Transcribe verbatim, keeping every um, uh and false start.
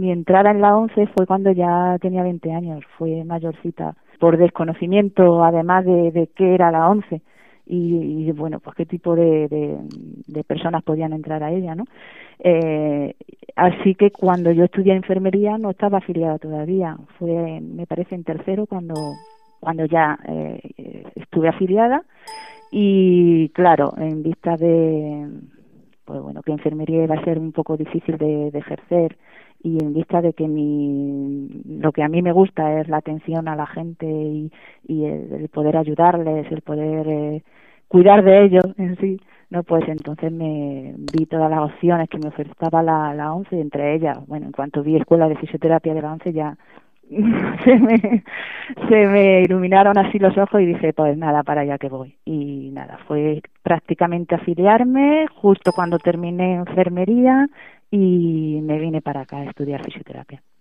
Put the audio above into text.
mi entrada en la ONCE fue cuando ya tenía veinte años, fue mayorcita, por desconocimiento además de, de qué era la ONCE y, y bueno, pues qué tipo de, de, de personas podían entrar a ella, ¿no? Eh, así que cuando yo estudié enfermería no estaba afiliada todavía, fue, me parece, en tercero cuando, cuando ya eh, estuve afiliada y claro, en vista de pues bueno, que enfermería iba a ser un poco difícil de, de ejercer y en vista de que mi, lo que a mí me gusta es la atención a la gente y, y el, el poder ayudarles, el poder eh, cuidar de ellos en sí, no, pues entonces me vi todas las opciones que me ofertaba la, la ONCE, entre ellas, bueno, en cuanto vi escuela de fisioterapia de la ONCE ya se me se me iluminaron así los ojos y dije, pues nada, para allá que voy. Y nada, fue prácticamente afiliarme justo cuando terminé enfermería y me vine para acá a estudiar fisioterapia.